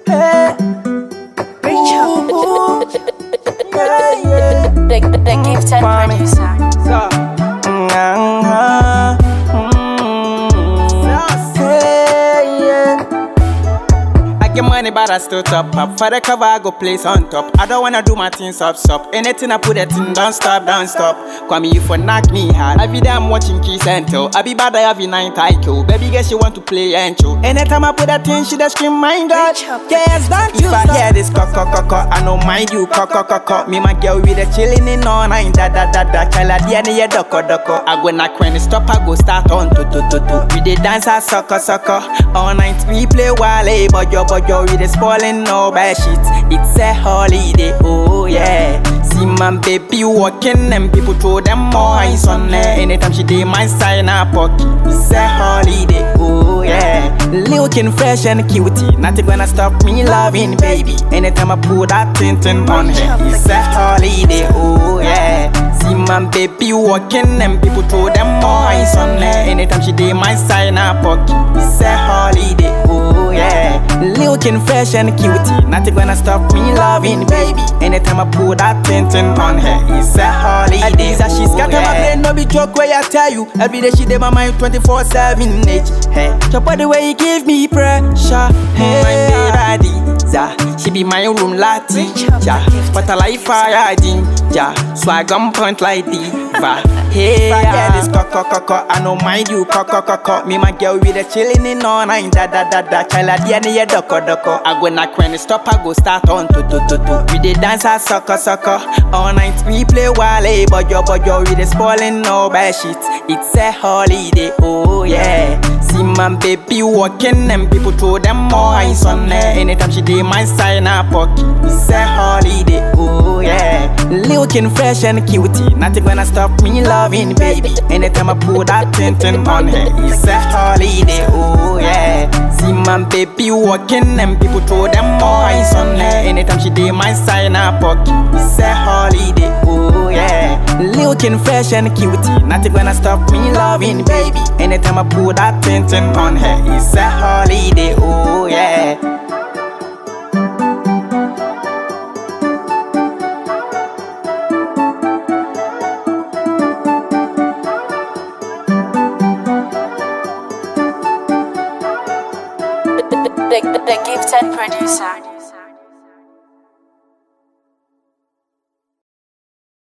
Hey, Reach out. yeah. The gifted Mommy. producer. Hey, yeah. I get money, but I still top up. For the cover, I go place on top. I don't wanna do my things up. Anything I put it in, don't stop. Call me, you for knock me hard. Every day I'm watching Kiss and Tell. I be bad, I have a 9 title. Baby girl, she want to play and chill. Anytime I put that in, she just scream, my God. Reach up. Yes, don't you stop. If I hear this cock, I don't mind you, cock. Me, my girl, with the chillin' in all night, da. Tell her, dear, near doko. I go knock when it stop, I go start on to. We dey dance, I sucker. All night we play wale, boyo, we dey spoiling no bad shit. It's a holiday, oh yeah. See my baby walking, and people throw them more eyes on her. Anytime she dey my side, in her pocket. It's a holiday, oh yeah. Looking fresh and cutie, nothing gonna stop me loving, baby. Anytime I put that tintin on her, it's a holiday, oh yeah. See my baby walking, and people throw them more eyes on her. Anytime she dey my side, in her pocket. It's a holiday, oh yeah. Looking fresh and cutie, nothing gonna stop me loving, baby. Anytime I put that tintin on her, it's a holiday. Adiza, she scatter my brain, no be joke where I tell you. Every day she dey my mind 24/7. Hey, chop by the way you give me pressure. Hey, my baby Adiza, she be my room lati. Ja, but I like fire ja. Swag on point like diva. Hey, I get this cock, I don't mind you, cock. Me my girl with the chillin' in all night, da. Tell her, dear, near doko. I go knock when it stop, I go start on to. We dey dance, I sucker. All night we play wale, boyo, we dey spoiling no bad shit. It's a holiday, oh yeah. See my baby walking, and people throw them more eyes on her. Anytime she dey my side, in her pocket. It's a holiday, oh yeah. Looking fresh and cutie, nothing gonna stop me loving, baby. Anytime I put that tintin on her, it's a holiday, oh yeah. See my baby walking, and people throw them more eyes on her. Anytime she dey my side, in her pocket. It's a holiday, oh yeah. Looking fresh and cutie, nothing gonna stop me loving, baby. Anytime I put that tintin on her, it's a holiday, oh yeah. The gifted producer.